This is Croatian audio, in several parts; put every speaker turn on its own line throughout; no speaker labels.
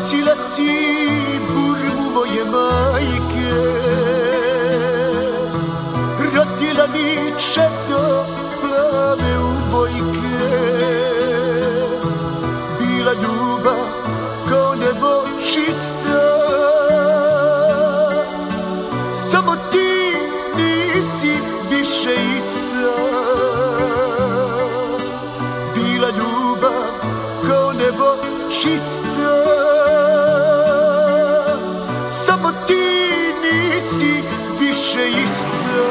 nosila si burmu moje majke, rodila mi četo plave uvojke. Bila ljubav kao nebo čista, samo ti nisi više ista. Bila ljubav kao nebo čista, samo ti nisi više ista.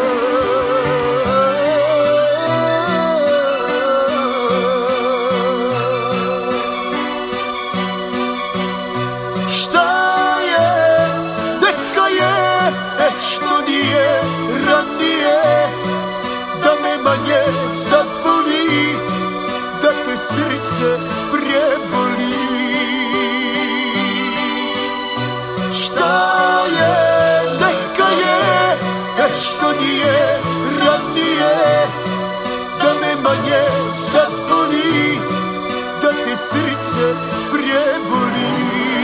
Šta je, neka je, što nije ranije, da me manje zaboli, da te srce preboli. Šta je, neka je, što nije ranije, da me manje zaboli, da te srce preboli.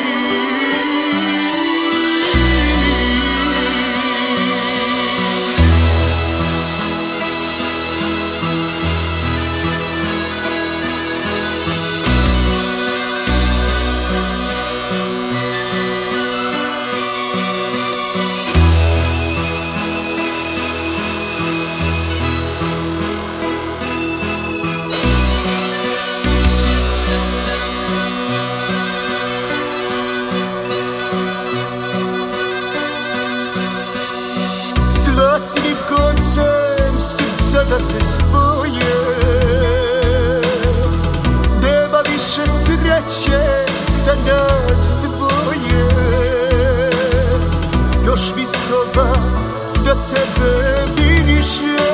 Zlatnim koncem srca da se spoje, nema više sreće za nas dvoje. Još mi soba da tebe miriše,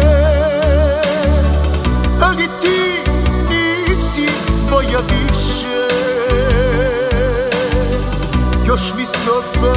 ali ti nisi moja više. Još mi soba